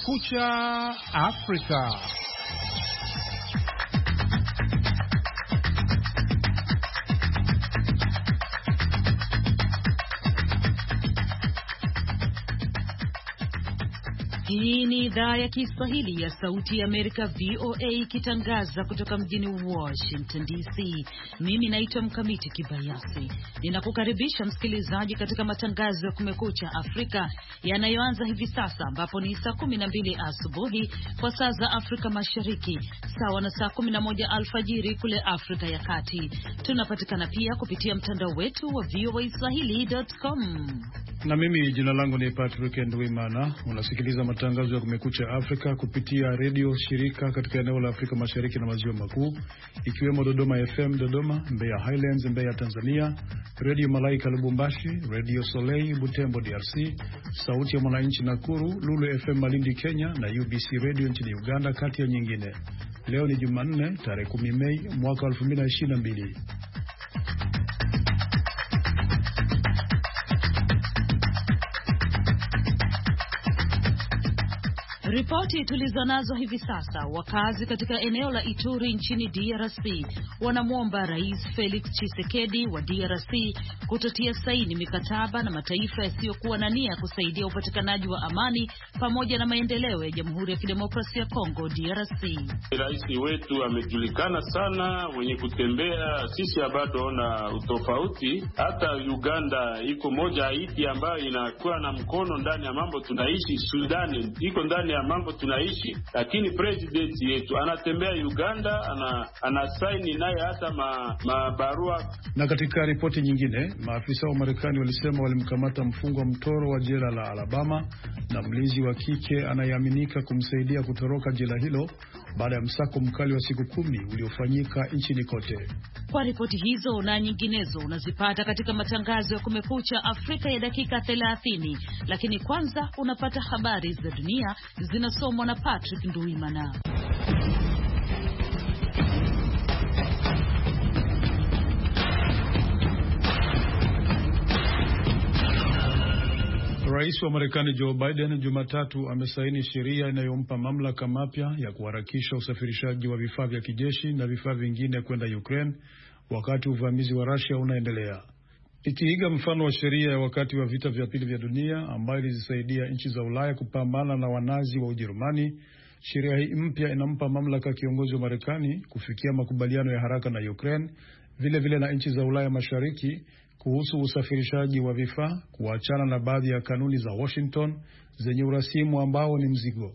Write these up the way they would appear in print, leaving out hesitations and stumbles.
Kumekucha Afrika. Hii ni idhaa ya Kiswahili ya Sauti ya Amerika VOA ikitangaza kutoka mjini Washington DC. Mimi naitwa Mkamiti Kibayasi. Ninakukaribisha msikilizaji katika matangazo ya Kumekucha Afrika yanayoanza hivi sasa, ambapo ni saa 12 asubuhi kwa saa za Afrika Mashariki, sawa na saa 11 alfajiri kule Afrika ya Kati. Tunapatikana pia kupitia mtandao wetu wa voaswahili.com. Na mimi jina langu ni Patrick Ndwimana. Unasikiliza matangazo ya Kumekucha Afrika kupitia redio shirika katika eneo la Afrika Mashariki na Maziwa Makuu, ikiwemo Dodoma FM Dodoma, Mbeya Highlands Mbeya Tanzania, Radio Malaika Lubumbashi, Radio Soleil Butembo DRC, Sauti ya Mwananchi Nakuru, Lulu FM Malindi Kenya na UBC Radio nchini Uganda, kati ya nyingine. Leo ni Jumanne tarehe 10 Mei mwaka 2022. Ripoti tulizonazo hivi sasa, wakazi katika eneo la Ituri nchini DRC wanamwomba Rais Felix Tshisekedi wa DRC kutotia saini mikataba na mataifa yasiyokuwa na nia kusaidia upatikanaji wa amani pamoja na maendeleo ya Jamhuri ya Kidemokrasia ya Kongo DRC. Rais wetu amejulikana sana, mwenye kutembea, sisi bado na utofauti. Hata Uganda iko moja Haiti ambayo inakuwa na mkono ndani ya mambo tunaishi, Sudan iko ndani ya mambo tunaishi, lakini president yetu anatembea Uganda, anasaini naye hata mabarua. Na katika ripoti nyingine, maafisa wa Marekani walisema walimkamata mfungwa mtoro wa jela la Alabama na mlinzi wa kike anayeaminika kumsaidia kutoroka jela hilo baada ya msako mkali wa siku 10 uliofanyika nchini kote. Kwa ripoti hizo na nyinginezo unazipata katika matangazo ya Kumekucha Afrika ya dakika 30, lakini kwanza unapata habari za dunia zinasomwa na Patrick Nduimana. Rais wa Marekani Joe Biden Jumatatu amesaini sheria inayompa mamlaka mapya ya kuharakisha usafirishaji wa vifaa vya kijeshi na vifaa vingine kwenda Ukraine wakati uvamizi wa Russia unaendelea. Ikiiga mfano wa sheria ya wakati wa vita vya pili vya dunia ambayo ilizisaidia nchi za Ulaya kupambana na wanazi wa Ujerumani, sheria hii mpya inampa mamlaka kiongozi wa Marekani kufikia makubaliano ya haraka na Ukraine, vile na nchi za Ulaya Mashariki kuhusu usafirishaji wa vifaa, kuachana na baadhi ya kanuni za Washington zenye urasimu ambao ni mzigo.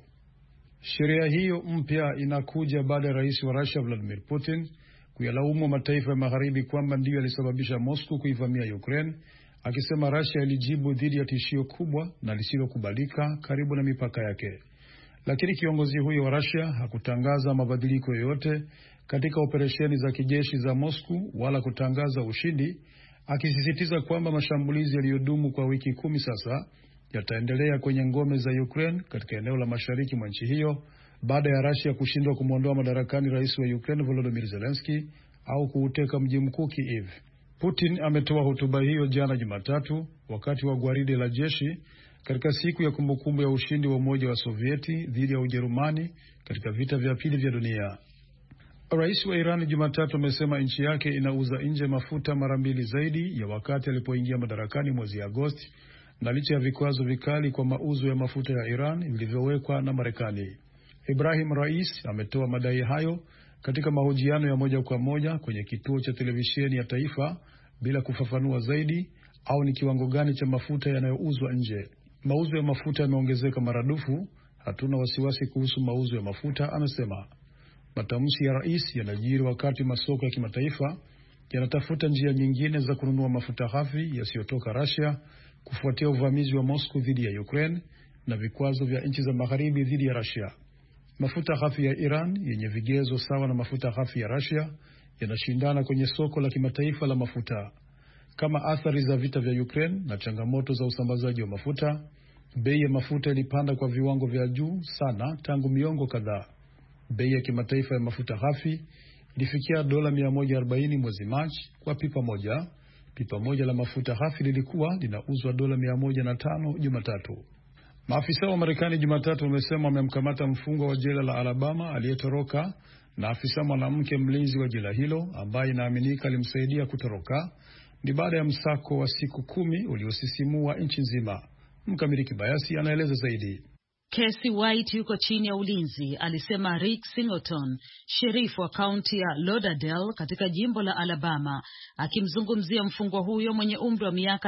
Sheria hiyo mpya inakuja baada ya rais wa Russia Vladimir Putin kuyalaumu mataifa ya magharibi kwamba ndiyo yalisababisha Moscow kuivamia Ukraine, akisema Russia ilijibu dhidi ya tishio kubwa na lisilokubalika karibu na mipaka yake. Lakini kiongozi huyo wa Russia hakutangaza mabadiliko yoyote katika operesheni za kijeshi za Moscow wala kutangaza ushindi, akisisitiza kwamba mashambulizi yaliyodumu kwa wiki 10 sasa yataendelea kwenye ngome za Ukraine katika eneo la mashariki mwa nchi hiyo baada ya Russia kushindwa kumwondoa madarakani rais wa Ukraine Volodymyr Zelensky au kuuteka mji mkuu Kiev. Putin ametoa hotuba hiyo jana Jumatatu wakati wa gwaride la jeshi katika siku ya kumbukumbu ya ushindi wa Umoja wa Sovieti dhidi ya Ujerumani katika vita vya pili vya dunia. Rais wa Iran Jumatatu amesema nchi yake inauza nje mafuta mara 2 zaidi ya wakati alipoingia madarakani mwezi Agosti, na licha ya vikwazo vikali kwa mauzo ya mafuta ya Iran vilivyowekwa na Marekani. Ibrahim Rais ametoa madai hayo katika mahojiano ya moja kwa moja kwenye kituo cha televisheni ya taifa bila kufafanua zaidi au ni kiwango gani cha mafuta yanayouzwa nje. Mauzo ya mafuta yameongezeka maradufu, hatuna wasiwasi kuhusu mauzo ya mafuta, amesema. Matamshi ya rais yanajiri wakati masoko ya kimataifa yanatafuta njia nyingine za kununua mafuta ghafi yasiyotoka Russia kufuatia uvamizi wa Moscow dhidi ya Ukraine na vikwazo vya nchi za magharibi dhidi ya Russia. Mafuta ghafi ya Iran yenye vigezo sawa na mafuta ghafi ya Russia yanashindana kwenye soko la kimataifa la mafuta. Kama athari za vita vya Ukraine na changamoto za usambazaji wa mafuta, bei ya mafuta ilipanda kwa viwango vya juu sana tangu miongo kadhaa. Bei ya kimataifa ya mafuta ghafi ilifikia $140 mwezi Machi kwa pipa moja. Pipa moja la mafuta ghafi lilikuwa linauzwa $105 Jumatatu. Maafisa wa Marekani Jumatatu wamesema wamemkamata mfungwa wa jela la Alabama aliyetoroka na afisa mwanamke mlinzi wa jela hilo ambaye inaaminika alimsaidia kutoroka. Ni baada ya msako wa siku 10 uliosisimua nchi nzima. Mkamili Kibayasi anaeleza zaidi. Casey White yuko chini ya ulinzi, alisema Rick Singleton, sherifu wa kaunti ya Lauderdale katika jimbo la Alabama, akimzungumzia mfungwa huyo mwenye umri wa miaka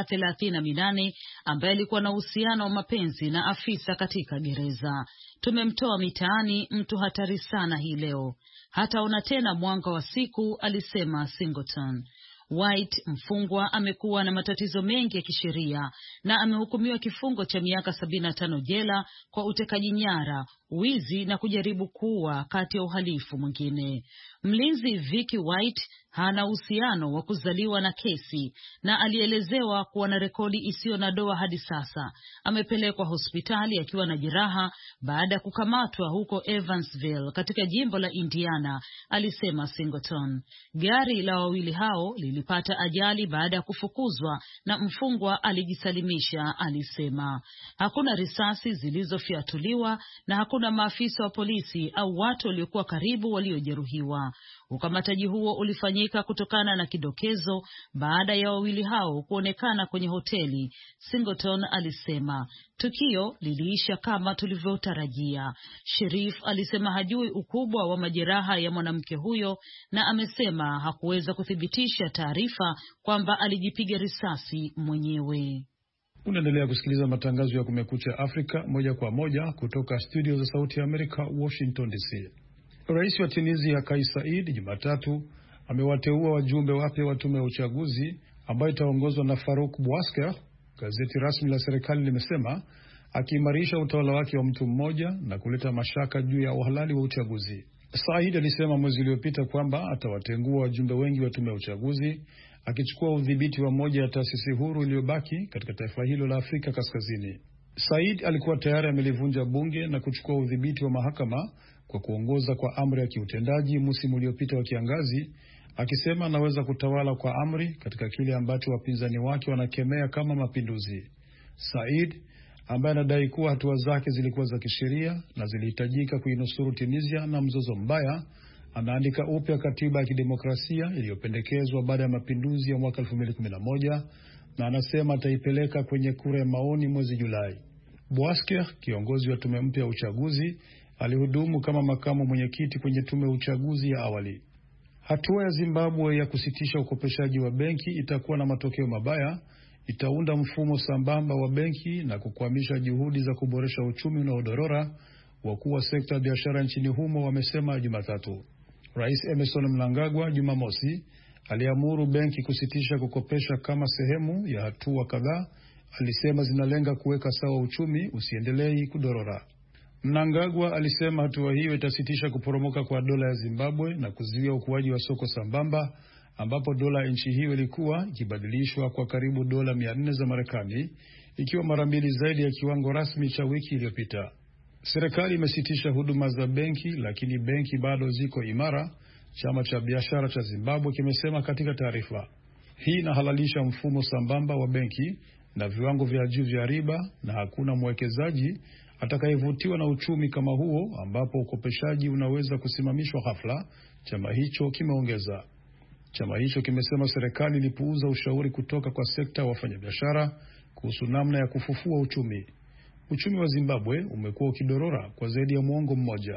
38 ambaye alikuwa na uhusiano wa mapenzi na afisa katika gereza. Tumemtoa mitaani, mtu hatari sana hii leo. Hataona tena mwanga wa siku, alisema Singleton. White, mfungwa, amekuwa na matatizo mengi ya kisheria na amehukumiwa kifungo cha miaka 75 jela kwa utekaji nyara, wizi na kujaribu kuua, kati ya uhalifu mwingine. Mlinzi Vicky White hana uhusiano wa kuzaliwa na kesi na alielezewa kuwa na rekodi isiyo na doa hadi sasa. Amepelekwa hospitali akiwa na jeraha baada ya kukamatwa huko Evansville katika jimbo la Indiana, alisema Singleton. Gari la wawili hao lilipata ajali baada ya kufukuzwa na mfungwa alijisalimisha, alisema. Hakuna risasi zilizofyatuliwa na hakuna maafisa wa polisi au watu waliokuwa karibu waliojeruhiwa. Ukamataji huo ulifanyika kutokana na kidokezo baada ya wawili hao kuonekana kwenye hoteli, Singleton alisema. Tukio liliisha kama tulivyotarajia. Sheriff alisema hajui ukubwa wa majeraha ya mwanamke huyo na amesema hakuweza kuthibitisha taarifa kwamba alijipiga risasi mwenyewe. Unaendelea kusikiliza matangazo ya Kumekucha Afrika moja kwa moja kutoka studio za Sauti ya Amerika, Washington DC. Rais wa Tunisia Kais Saied Jumatatu amewateua wajumbe wapya wa tume ya uchaguzi ambayo itaongozwa na Farouk Bouasker, gazeti rasmi la serikali limesema, akiimarisha utawala wake wa mtu mmoja na kuleta mashaka juu ya uhalali wa uchaguzi. Saied alisema mwezi uliopita kwamba atawatengua wajumbe wengi wa tume ya uchaguzi, akichukua udhibiti wa moja ya taasisi huru iliyobaki katika taifa hilo la Afrika Kaskazini. Saied alikuwa tayari amelivunja bunge na kuchukua udhibiti wa mahakama kwa kuongoza kwa amri ya kiutendaji msimu uliopita wa kiangazi, akisema anaweza kutawala kwa amri katika kile ambacho wapinzani wake wanakemea kama mapinduzi. Saied, ambaye anadai kuwa hatua zake zilikuwa za kisheria na zilihitajika kuinusuru Tunisia na mzozo mbaya, anaandika upya katiba ya kidemokrasia iliyopendekezwa baada ya mapinduzi ya mwaka 2011 na anasema ataipeleka kwenye kura ya maoni mwezi Julai. Bouasker, kiongozi wa tume mpya ya uchaguzi, alihudumu kama makamu mwenyekiti kwenye tume ya uchaguzi ya awali. Hatua ya Zimbabwe ya kusitisha ukopeshaji wa benki itakuwa na matokeo mabaya. Itaunda mfumo sambamba wa benki na kukwamisha juhudi za kuboresha uchumi unaodorora, wakuu wa sekta ya biashara nchini humo wamesema Jumatatu. Rais Emerson Mnangagwa Jumamosi aliamuru benki kusitisha kukopesha kama sehemu ya hatua kadhaa alisema zinalenga kuweka sawa uchumi usiendelei kudorora. Mnangagwa alisema hatua hiyo itasitisha kuporomoka kwa dola ya Zimbabwe na kuzuia ukuaji wa soko sambamba, ambapo dola nchi hiyo ilikuwa ikibadilishwa kwa karibu dola 400 za Marekani, ikiwa mara mbili zaidi ya kiwango rasmi cha wiki iliyopita. Serikali imesitisha huduma za benki, lakini benki bado ziko imara, chama cha biashara cha Zimbabwe kimesema katika taarifa. Hii inahalalisha mfumo sambamba wa benki na viwango vya juu vya riba, na hakuna mwekezaji atakayevutiwa na uchumi kama huo ambapo ukopeshaji unaweza kusimamishwa ghafla, chama hicho kimeongeza. Chama hicho kimesema serikali ilipuuza ushauri kutoka kwa sekta ya wafanyabiashara kuhusu namna ya kufufua uchumi. Uchumi wa Zimbabwe umekuwa ukidorora kwa zaidi ya muongo mmoja.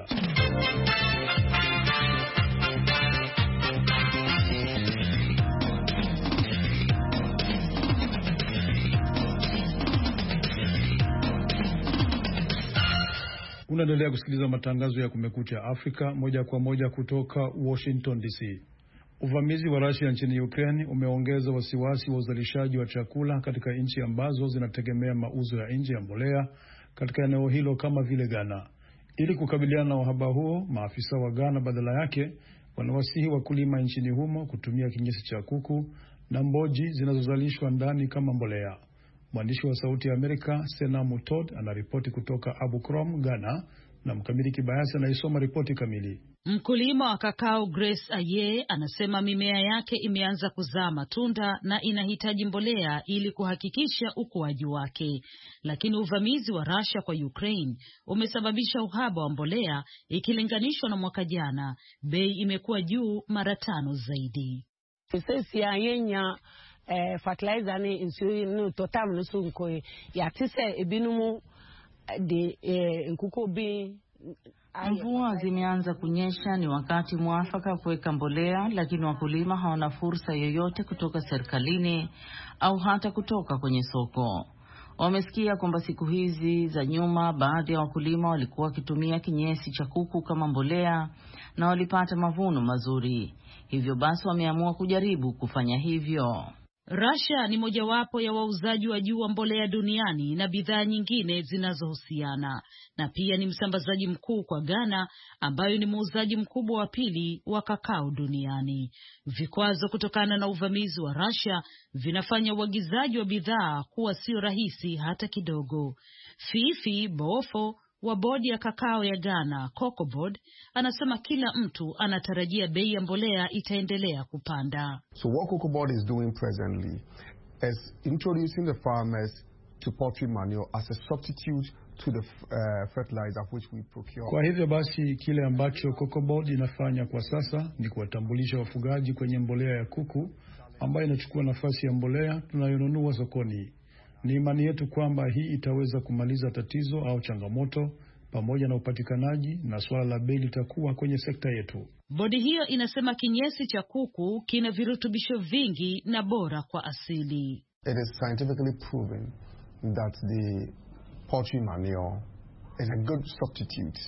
Unaendelea kusikiliza matangazo ya Kumekucha Afrika moja kwa moja kutoka Washington DC. Uvamizi wa Russia nchini Ukraine umeongeza wasiwasi wa uzalishaji wa chakula katika nchi ambazo zinategemea mauzo ya nje ya mbolea katika eneo hilo kama vile Ghana. Ili kukabiliana na uhaba huo, maafisa wa Ghana badala yake wanawasihi wakulima nchini humo kutumia kinyesi cha kuku na mboji zinazozalishwa ndani kama mbolea. Mwandishi wa Sauti ya Amerika Sena Mutod anaripoti kutoka Abu Krom, Ghana, na Mkamili Kibayasi anaisoma ripoti kamili. Mkulima wa kakao Grace Aye anasema mimea yake imeanza kuzaa matunda na inahitaji mbolea ili kuhakikisha ukuaji wake. Lakini uvamizi wa Russia kwa Ukraine umesababisha uhaba wa mbolea ikilinganishwa na mwaka jana. Bei imekuwa juu mara 5 zaidi. Fertilizer ni insu totam nusu nko ya tise ebinumu de nkuko bi. Mvua zimeanza kunyesha, ni wakati mwafaka kuweka mbolea, lakini wakulima hawana fursa yoyote kutoka serikalini au hata kutoka kwenye soko. Wamesikia kwamba siku hizi za nyuma baadhi ya wakulima walikuwa wakitumia kinyesi cha kuku kama mbolea na walipata mavuno mazuri. Hivyo basi wameamua kujaribu kufanya hivyo. Russia ni mojawapo ya wauzaji wa juu wa mbolea duniani na bidhaa nyingine zinazohusiana, na pia ni msambazaji mkuu kwa Ghana ambayo ni muuzaji mkubwa wa pili wa kakao duniani. Vikwazo kutokana na uvamizi wa Russia vinafanya uagizaji wa bidhaa kuwa sio rahisi hata kidogo. Fifi Boofo wa bodi ya kakao ya Ghana, Cocoa Board, anasema kila mtu anatarajia bei ya mbolea itaendelea kupanda. So what Cocoa Board is doing presently is introducing the farmers to poultry manure as a substitute to the fertilizer which we procure. Kwa hivyo basi kile ambacho Cocoa Board inafanya kwa sasa ni kuwatambulisha wafugaji kwenye mbolea ya kuku ambayo inachukua nafasi ya mbolea tunayonunua sokoni. Ni imani yetu kwamba hii itaweza kumaliza tatizo au changamoto pamoja na upatikanaji, na swala la bei litakuwa kwenye sekta yetu. Bodi hiyo inasema kinyesi cha kuku kina virutubisho vingi na bora kwa asili. It is scientifically proven that the poultry manure is a good substitute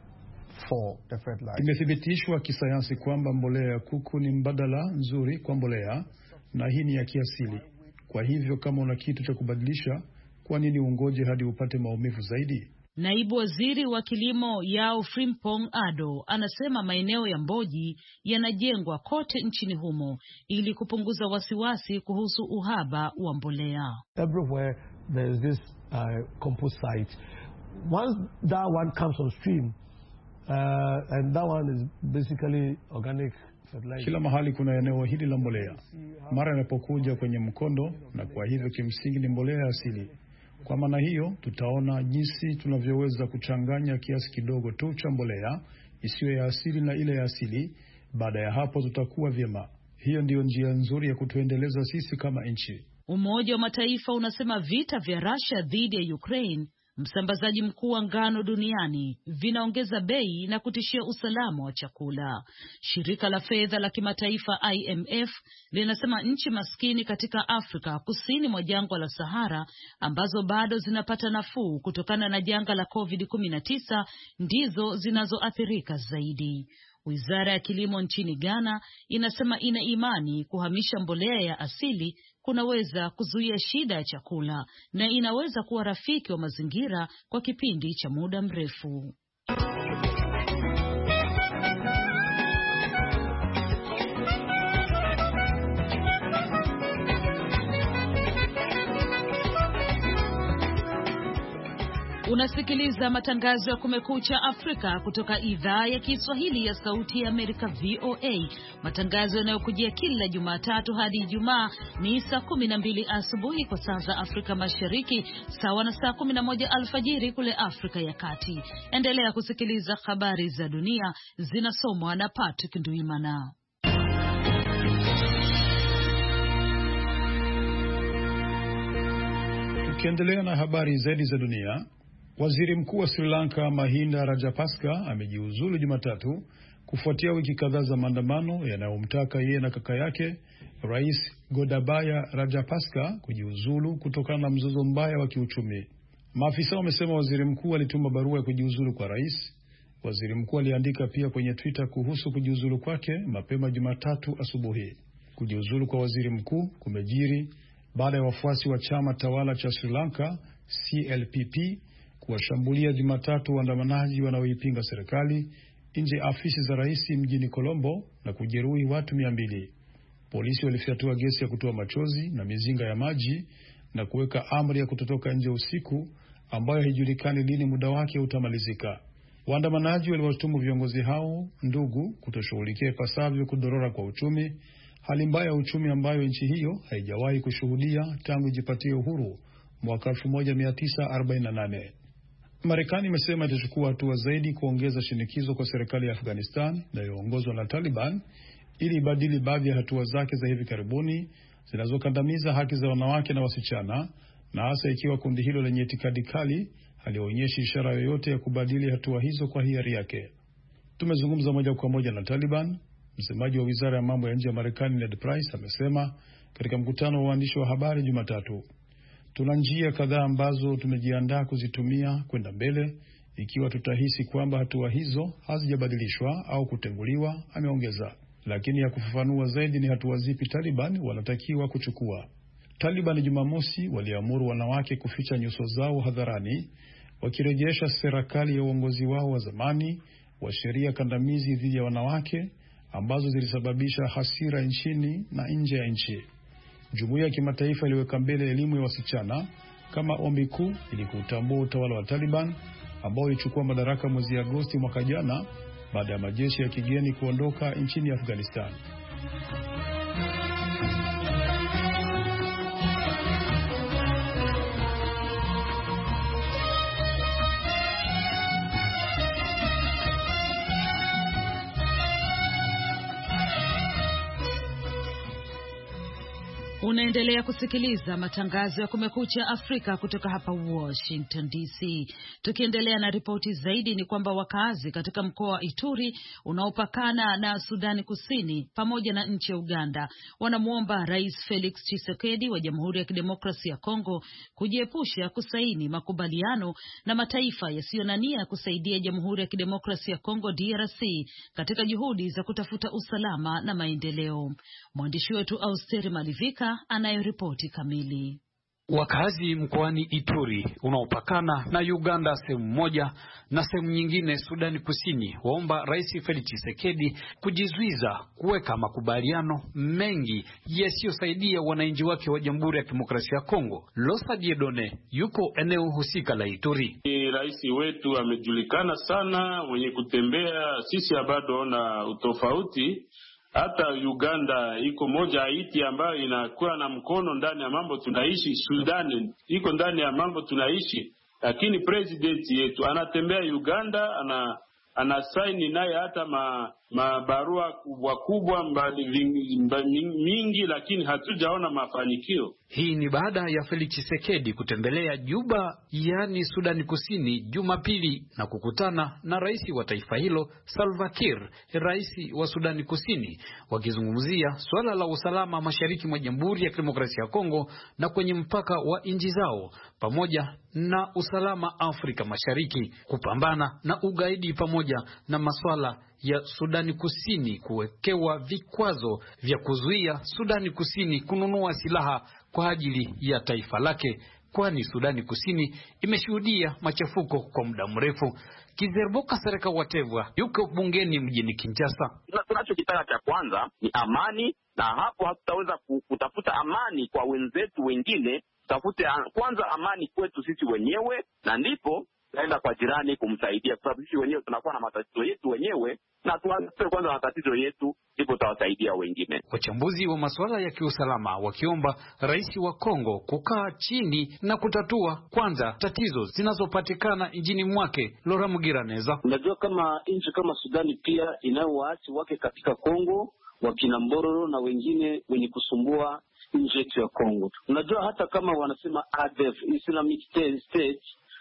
for the fertilizer. Imethibitishwa kisayansi kwamba mbolea ya kuku ni mbadala nzuri kwa mbolea, na hii ni ya kiasili. Kwa hivyo kama una kitu cha kubadilisha, kwa nini ungoje hadi upate maumivu zaidi? Naibu waziri wa kilimo Yao Frimpong Ado anasema maeneo ya mboji yanajengwa kote nchini humo ili kupunguza wasiwasi kuhusu uhaba wa mbolea. Everywhere there is this compost site. Once that one comes on stream, and that one is basically organic. Kila mahali kuna eneo hili la mbolea mara yanapokuja kwenye mkondo, na kwa hivyo kimsingi ni mbolea asili. Kwa maana hiyo tutaona jinsi tunavyoweza kuchanganya kiasi kidogo tu cha mbolea isiyo ya asili na ile ya asili. Baada ya hapo tutakuwa vyema. Hiyo ndiyo njia nzuri ya kutuendeleza sisi kama nchi. Umoja wa Mataifa unasema vita vya Russia dhidi ya Ukraine, msambazaji mkuu wa ngano duniani, vinaongeza bei na kutishia usalama wa chakula. Shirika la fedha la kimataifa IMF linasema nchi maskini katika Afrika kusini mwa jangwa la Sahara ambazo bado zinapata nafuu kutokana na janga la COVID-19 ndizo zinazoathirika zaidi. Wizara ya kilimo nchini Ghana inasema ina imani kuhamisha mbolea ya asili kunaweza kuzuia shida ya chakula na inaweza kuwa rafiki wa mazingira kwa kipindi cha muda mrefu. Unasikiliza matangazo ya Kumekucha Afrika kutoka idhaa ya Kiswahili ya Sauti ya Amerika VOA. Matangazo yanayokujia kila Jumatatu hadi Ijumaa ni saa 12 asubuhi kwa saa za Afrika Mashariki, sawa na saa 11 alfajiri kule Afrika ya Kati. Endelea kusikiliza habari za dunia zinasomwa na Patrick Nduimana. Tukiendelea na habari zaidi za dunia, Waziri Mkuu wa Sri Lanka Mahinda Rajapaksa amejiuzulu Jumatatu kufuatia wiki kadhaa za maandamano yanayomtaka yeye na kaka yake Rais Gotabaya Rajapaksa kujiuzulu kutokana na mzozo mbaya wa kiuchumi. Maafisa wamesema waziri mkuu alituma barua ya kujiuzulu kwa rais. Waziri mkuu aliandika pia kwenye Twitter kuhusu kujiuzulu kwake mapema Jumatatu asubuhi. Kujiuzulu kwa waziri mkuu kumejiri baada ya wafuasi wa chama tawala cha Sri Lanka CLPP kuwashambulia Jumatatu waandamanaji wanaoipinga serikali nje afisi za rais mjini Colombo na kujeruhi watu 200. Polisi walifyatua gesi ya kutoa machozi na mizinga ya maji na kuweka amri ya kutotoka nje usiku ambayo haijulikani lini muda wake utamalizika. Waandamanaji waliwashtumu viongozi hao ndugu kutoshughulikia ipasavyo kudorora kwa uchumi, hali mbaya ya uchumi ambayo nchi hiyo haijawahi kushuhudia tangu ijipatie uhuru mwaka 1948. Marekani imesema itachukua hatua zaidi kuongeza shinikizo kwa serikali ya Afghanistan inayoongozwa na Taliban ili ibadili baadhi ya hatua zake za hivi karibuni zinazokandamiza haki za wanawake na wasichana, na hasa ikiwa kundi hilo lenye itikadi kali halionyeshi ishara yoyote ya kubadili hatua hizo kwa hiari yake. Tumezungumza moja kwa moja na Taliban. Msemaji wa wizara ya mambo ya nje ya Marekani Ned Price amesema katika mkutano wa waandishi wa habari Jumatatu, tuna njia kadhaa ambazo tumejiandaa kuzitumia kwenda mbele ikiwa tutahisi kwamba hatua hizo hazijabadilishwa au kutenguliwa, ameongeza. Lakini ya kufafanua zaidi ni hatua zipi Taliban wanatakiwa kuchukua. Taliban Jumamosi waliamuru wanawake kuficha nyuso zao hadharani, wakirejesha serikali ya uongozi wao wa zamani wa sheria kandamizi dhidi ya wanawake ambazo zilisababisha hasira nchini na nje ya nchi. Jumuiya ya kimataifa iliweka mbele elimu ya wasichana kama ombi kuu ili kutambua utawala wa Taliban ambao ilichukua madaraka mwezi Agosti mwaka jana baada ya majeshi ya kigeni kuondoka nchini Afghanistan. Unaendelea kusikiliza matangazo ya Kumekucha Afrika kutoka hapa Washington DC. Tukiendelea na ripoti zaidi ni kwamba wakazi katika mkoa wa Ituri unaopakana na Sudani Kusini pamoja na nchi ya Uganda wanamuomba Rais Felix Tshisekedi wa Jamhuri ya Kidemokrasia ya Kongo kujiepusha kusaini makubaliano na mataifa yasiyo na nia kusaidia Jamhuri ya Kidemokrasia ya Kongo DRC katika juhudi za kutafuta usalama na maendeleo. Mwandishi wetu Austeri Malivika anayoripoti kamili. Wakazi mkoani Ituri unaopakana na Uganda sehemu moja na sehemu nyingine Sudani Kusini waomba Rais Felix Tshisekedi kujizuiza kuweka makubaliano mengi yasiyosaidia wananchi wake wa Jamhuri ya Kidemokrasia ya Kongo. Losa Diedone yuko eneo husika la Ituri. Rais wetu amejulikana sana, mwenye kutembea, sisi bado na utofauti. Hata Uganda iko moja Haiti ambayo inakuwa na mkono ndani ya mambo tunaishi. Sudani iko ndani ya mambo tunaishi, lakini president yetu anatembea Uganda, anasaini naye hata mabarua kubwa mingi, lakini hatujaona mafanikio. Hii ni baada ya Felix Tshisekedi kutembelea Juba, yani Sudani Kusini, Jumapili na kukutana na rais wa taifa hilo Salva Kiir, rais wa Sudani Kusini, wakizungumzia swala la usalama mashariki mwa Jamhuri ya Kidemokrasia ya Kongo na kwenye mpaka wa nchi zao, pamoja na usalama Afrika Mashariki, kupambana na ugaidi pamoja na masuala ya Sudani Kusini kuwekewa vikwazo vya kuzuia Sudani Kusini kununua silaha kwa ajili ya taifa lake, kwani Sudani Kusini imeshuhudia machafuko kwa muda mrefu. Kizerboka Sereka Watevwa yuko bungeni mjini Kinshasa. Tunachokitaka cha kwanza ni amani, na hapo hatutaweza kutafuta amani kwa wenzetu wengine. Tafute kwanza amani kwetu sisi wenyewe, na ndipo naenda kwa jirani kumsaidia, kwa sababu sisi wenyewe tunakuwa na matatizo yetu wenyewe, na tuanze kwanza matatizo yetu, ndipo tutawasaidia wengine. Wachambuzi wa masuala ya kiusalama wakiomba rais wa Kongo kukaa chini na kutatua kwanza tatizo zinazopatikana nchini mwake. Lora Mugiraneza: unajua kama nchi kama Sudani pia inayo waasi wake katika Kongo, wakina Mbororo na wengine wenye kusumbua nchi yetu ya Kongo. Unajua hata kama wanasema ADF, Islamic State,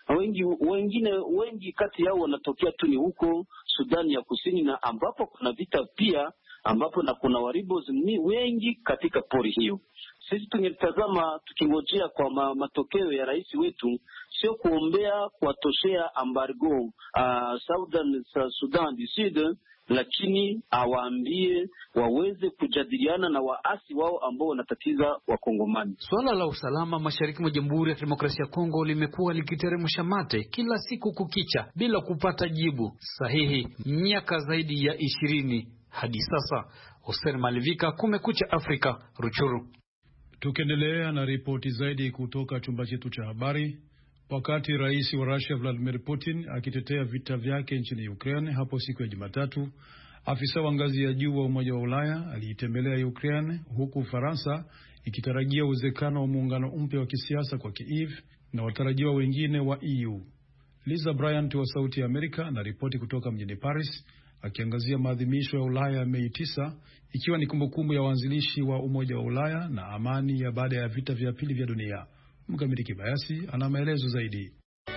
wengi kati yao wanatokea tu ni huko Sudani ya Kusini, na ambapo kuna vita pia, ambapo na kuna waribozi wengi katika pori hiyo. Sisi tungetazama tukingojea kwa matokeo ya rais wetu, sio kuombea kuwatoshea embargo Sudan du Sud, lakini awaambie waweze kujadiliana na waasi wao ambao wanatatiza Wakongomani. Swala la usalama mashariki mwa Jamhuri ya Kidemokrasia ya Kongo limekuwa likiteremsha mate kila siku kukicha bila kupata jibu sahihi miaka zaidi ya 20 hadi sasa. Hussein Malivika, Kumekucha Afrika, Ruchuru. Tukiendelea na ripoti zaidi kutoka chumba chetu cha habari, Wakati rais wa Russia Vladimir Putin akitetea vita vyake nchini Ukraine hapo siku ya Jumatatu, afisa wa ngazi ya juu wa Umoja wa Ulaya aliitembelea Ukraine, huku Ufaransa ikitarajia uwezekano wa muungano mpya wa kisiasa kwa Kiev na watarajiwa wengine wa EU. Lisa Bryant wa Sauti ya Amerika na ripoti kutoka mjini Paris, akiangazia maadhimisho ya Ulaya Mei 9, ikiwa ni kumbukumbu ya waanzilishi wa Umoja wa Ulaya na amani ya baada ya vita vya pili vya dunia. Mkamiti Kibayasi ana maelezo zaidi.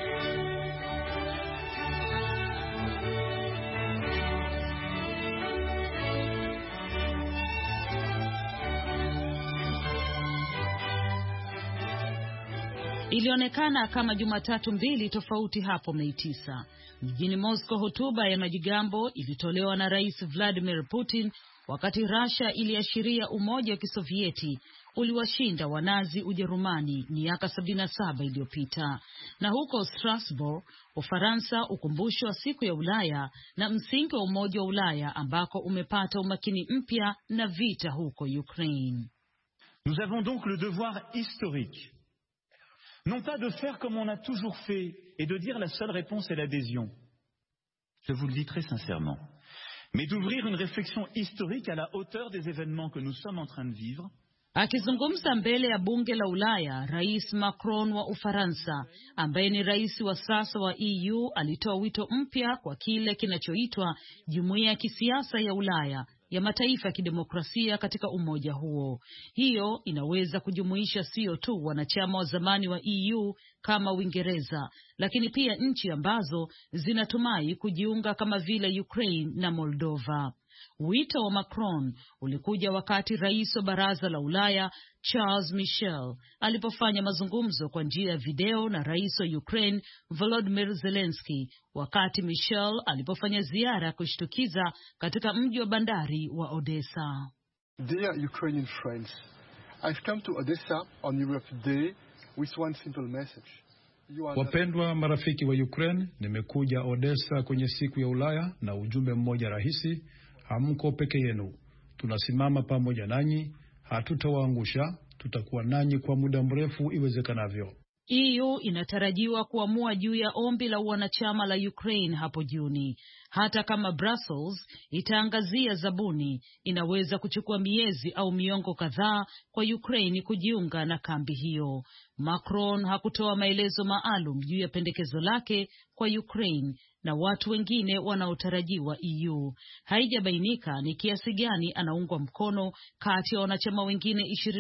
Ilionekana kama Jumatatu mbili tofauti hapo Mei 9. Mjini Moscow, hotuba ya majigambo ilitolewa na Rais Vladimir Putin wakati Russia iliashiria Umoja wa Kisovieti uliwashinda Wanazi Ujerumani miaka 77 iliyopita. Na huko Strasbourg, Ufaransa, ukumbusho wa siku ya Ulaya na msingi wa Umoja wa Ulaya ambako umepata umakini mpya na vita huko Ukraine. Nous avons donc le devoir historique, non pas de faire comme on a toujours fait et de dire la seule réponse est l'adhésion. Je vous le dis très sincèrement. Mais d'ouvrir une réflexion historique à la hauteur des événements que nous sommes en train de vivre. Akizungumza mbele ya bunge la Ulaya, Rais Macron wa Ufaransa, ambaye ni rais wa sasa wa EU, alitoa wito mpya kwa kile kinachoitwa Jumuiya ya Kisiasa ya Ulaya ya mataifa ya kidemokrasia katika umoja huo. Hiyo inaweza kujumuisha sio tu wanachama wa zamani wa EU kama Uingereza, lakini pia nchi ambazo zinatumai kujiunga kama vile Ukraine na Moldova. Wito wa Macron ulikuja wakati rais wa Baraza la Ulaya Charles Michel alipofanya mazungumzo kwa njia ya video na rais wa Ukraine Volodymyr Zelensky, wakati Michel alipofanya ziara kushtukiza katika mji wa bandari wa Odessa. Dear Ukrainian friends, I've come to Odessa on Europe Day with one simple message. Wapendwa marafiki wa Ukraine, nimekuja Odessa kwenye siku ya Ulaya na ujumbe mmoja rahisi: hamko peke yenu. Tunasimama pamoja nanyi, hatutawaangusha, tutakuwa nanyi kwa muda mrefu iwezekanavyo. EU inatarajiwa kuamua juu ya ombi la wanachama la Ukraine hapo Juni. Hata kama Brussels itaangazia zabuni, inaweza kuchukua miezi au miongo kadhaa kwa Ukraine kujiunga na kambi hiyo. Macron hakutoa maelezo maalum juu ya pendekezo lake kwa Ukraine na watu wengine wanaotarajiwa EU. Haijabainika ni kiasi gani anaungwa mkono kati ya wanachama wengine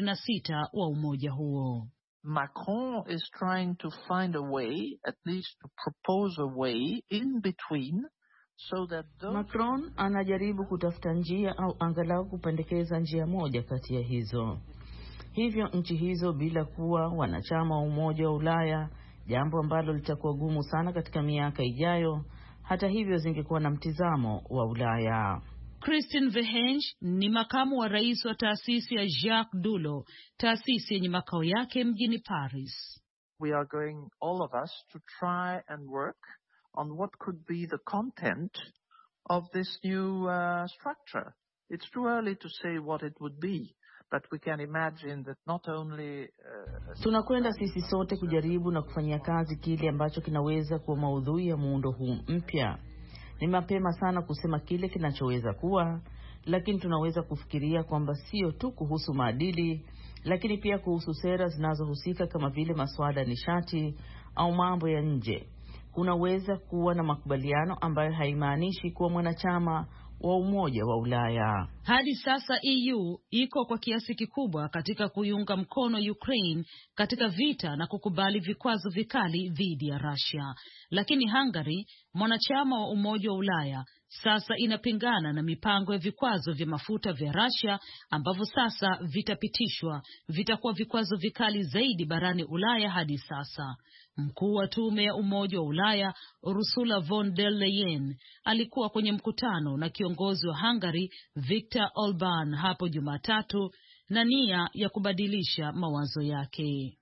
26 wa umoja huo. Macron is trying to find a way, at least to propose a way in between, so that Macron anajaribu kutafuta njia au angalau kupendekeza njia moja kati ya hizo. Hivyo nchi hizo bila kuwa wanachama wa Umoja wa Ulaya, jambo ambalo litakuwa gumu sana katika miaka ijayo, hata hivyo zingekuwa na mtizamo wa Ulaya. Christine Verhenge ni makamu wa rais wa taasisi ya Jacques Dulo, taasisi yenye makao yake mjini Paris. We are going, all of us, to try and work on what could be the content of this new structure. It's too early to say what it would be, but we can imagine that not only tunakwenda sisi sote kujaribu na kufanyia kazi kile ambacho kinaweza kuwa maudhui ya muundo huu mpya. Ni mapema sana kusema kile kinachoweza kuwa, lakini tunaweza kufikiria kwamba sio tu kuhusu maadili, lakini pia kuhusu sera zinazohusika kama vile masuala ya nishati au mambo ya nje. Kunaweza kuwa na makubaliano ambayo haimaanishi kuwa mwanachama wa Umoja wa Ulaya. Hadi sasa EU iko kwa kiasi kikubwa katika kuiunga mkono Ukraine katika vita na kukubali vikwazo vikali dhidi ya Russia. Lakini Hungary, mwanachama wa Umoja wa Ulaya, sasa inapingana na mipango ya vikwazo vya mafuta vya Russia ambavyo sasa vitapitishwa, vitakuwa vikwazo vikali zaidi barani Ulaya hadi sasa. Mkuu wa tume ya Umoja wa Ulaya Ursula von der Leyen alikuwa kwenye mkutano na kiongozi wa Hungary Viktor Orban hapo Jumatatu na nia ya kubadilisha mawazo yake.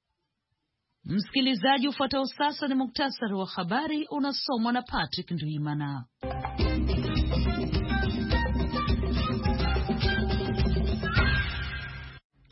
Msikilizaji, ufuatao sasa ni muktasari wa habari unasomwa na Patrick Nduimana.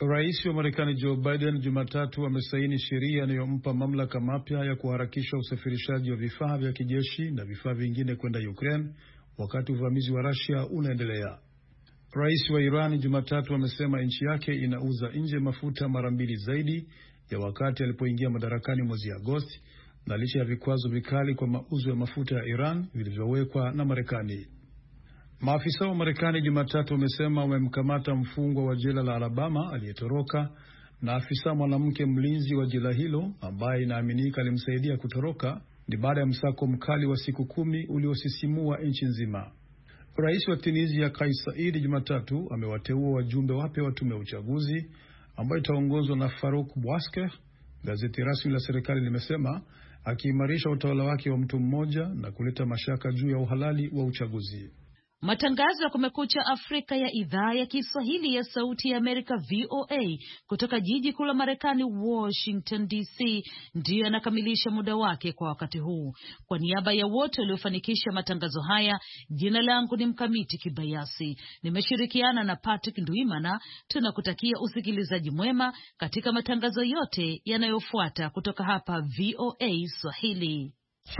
Rais wa Marekani Joe Biden Jumatatu amesaini sheria inayompa mamlaka mapya ya kuharakisha usafirishaji wa vifaa vya kijeshi na vifaa vingine kwenda Ukraine wakati uvamizi wa Russia unaendelea. Rais wa Iran Jumatatu amesema nchi yake inauza nje mafuta mara 2 zaidi ya wakati alipoingia madarakani mwezi Agosti, na licha ya vikwazo vikali kwa mauzo ya mafuta ya Iran vilivyowekwa na Marekani. Maafisa wa Marekani Jumatatu wamesema wamemkamata mfungwa wa jela la Alabama aliyetoroka na afisa mwanamke mlinzi wa jela hilo ambaye inaaminika alimsaidia kutoroka. Ni baada ya msako mkali wa siku 10 uliosisimua nchi nzima. Rais wa Tunisia Kais Saied Jumatatu amewateua wajumbe wapya wa tume ya uchaguzi ambayo itaongozwa na Farouk Bouasker, gazeti rasmi la serikali limesema, akiimarisha utawala wake wa mtu mmoja na kuleta mashaka juu ya uhalali wa uchaguzi. Matangazo ya Kumekucha Afrika ya idhaa ya Kiswahili ya Sauti ya Amerika VOA kutoka jiji kuu la Marekani Washington DC ndiyo yanakamilisha muda wake kwa wakati huu. Kwa niaba ya wote waliofanikisha matangazo haya, jina langu ni Mkamiti Kibayasi. Nimeshirikiana na Patrick Ndwimana. Tunakutakia usikilizaji mwema katika matangazo yote yanayofuata kutoka hapa VOA Swahili.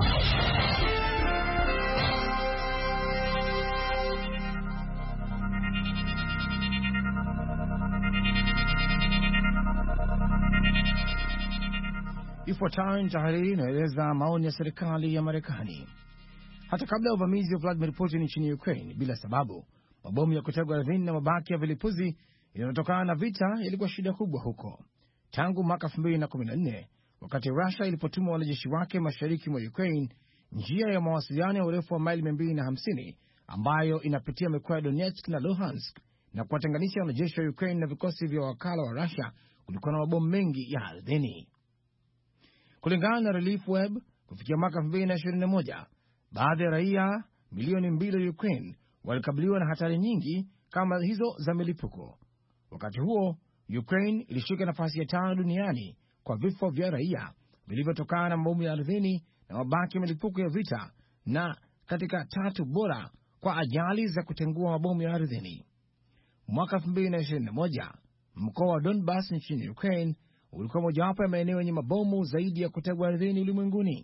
Ifuatayo ni tahariri inaeleza maoni ya serikali ya Marekani. Hata kabla ya uvamizi wa Vladimir Putin nchini Ukraine bila sababu, mabomu ya kutegwa ardhini na mabaki ya vilipuzi yanayotokana na vita yalikuwa shida kubwa huko. Tangu mwaka 2014, wakati Russia ilipotuma wanajeshi wake mashariki mwa Ukraine, njia ya mawasiliano ya urefu wa maili 250 ambayo inapitia mikoa ya Donetsk na Luhansk na kuwatenganisha wanajeshi wa Ukraine na vikosi vya wakala wa Russia, kulikuwa na mabomu mengi ya ardhini. Kulingana na Relief Web, kufikia mwaka 2021, baadhi ya raia milioni 2 wa Ukraine walikabiliwa na hatari nyingi kama hizo za milipuko. Wakati huo, Ukraine ilishika nafasi ya 5 duniani kwa vifo vya raia vilivyotokana na mabomu ya ardhini na mabaki ya milipuko ya vita, na katika 3 bora kwa ajali za kutengua mabomu ya ardhini. Mwaka 2021, mkoa wa Donbas nchini Ukraine ulikuwa mojawapo ya maeneo yenye mabomu zaidi ya kutegwa ardhini ulimwenguni.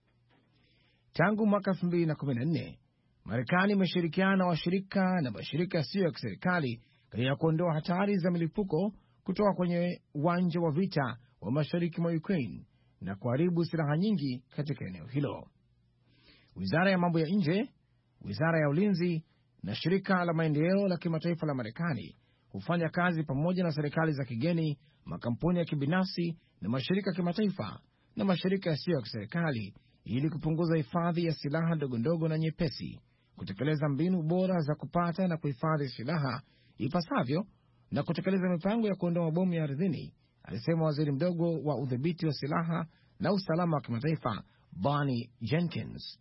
Tangu mwaka 2014, Marekani imeshirikiana na washirika na mashirika yasiyo ya kiserikali katika kuondoa hatari za milipuko kutoka kwenye uwanja wa vita wa mashariki mwa Ukraine na kuharibu silaha nyingi katika eneo hilo. Wizara ya mambo ya nje, wizara ya ulinzi na shirika la maendeleo la kimataifa la Marekani hufanya kazi pamoja na serikali za kigeni, makampuni ya kibinafsi na mashirika ya kimataifa na mashirika yasiyo ya kiserikali ili kupunguza hifadhi ya silaha ndogondogo na nyepesi, kutekeleza mbinu bora za kupata na kuhifadhi silaha ipasavyo na kutekeleza mipango ya kuondoa mabomu ya ardhini, alisema waziri mdogo wa udhibiti wa silaha na usalama wa kimataifa Bonnie Jenkins.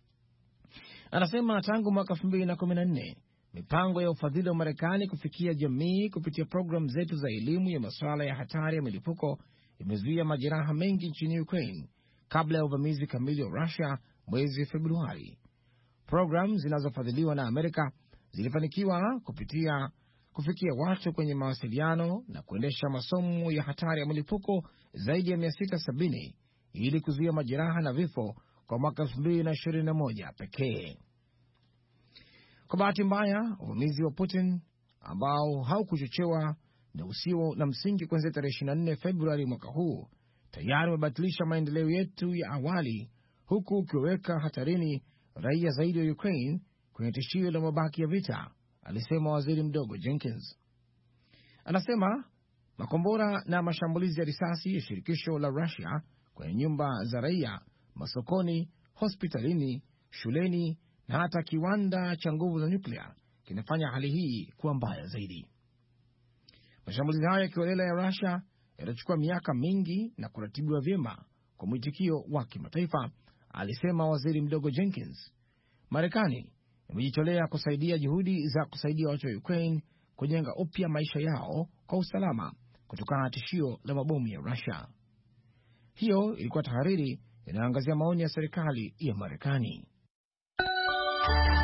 Anasema tangu mwaka 2014 mipango ya ufadhili wa Marekani kufikia jamii kupitia programu zetu za elimu ya masuala ya hatari ya milipuko imezuia majeraha mengi nchini Ukraine kabla ya uvamizi kamili wa Russia mwezi Februari. Programu zinazofadhiliwa na Amerika zilifanikiwa kufikia watu kwenye mawasiliano na kuendesha masomo ya hatari ya milipuko zaidi ya 670 ili kuzuia majeraha na vifo kwa mwaka 2021 pekee. Kwa bahati mbaya, uvamizi wa Putin ambao haukuchochewa na usio na msingi kuanzia tarehe 24 Februari mwaka huu tayari umebatilisha maendeleo yetu ya awali, huku ukiweka hatarini raia zaidi wa Ukraine kwenye tishio la mabaki ya vita, alisema waziri mdogo Jenkins. Anasema makombora na mashambulizi ya risasi ya shirikisho la Russia kwenye nyumba za raia, masokoni, hospitalini, shuleni na hata kiwanda cha nguvu za nyuklia kinafanya hali hii kuwa mbaya zaidi. Mashambulizi hayo ya kiholela ya Russia yatachukua miaka mingi na kuratibiwa vyema kwa mwitikio wa kimataifa, alisema waziri mdogo Jenkins. Marekani imejitolea kusaidia juhudi za kusaidia watu wa Ukraine kujenga upya maisha yao kwa usalama kutokana na tishio la mabomu ya Russia. Hiyo ilikuwa tahariri inayoangazia maoni ya serikali ya Marekani.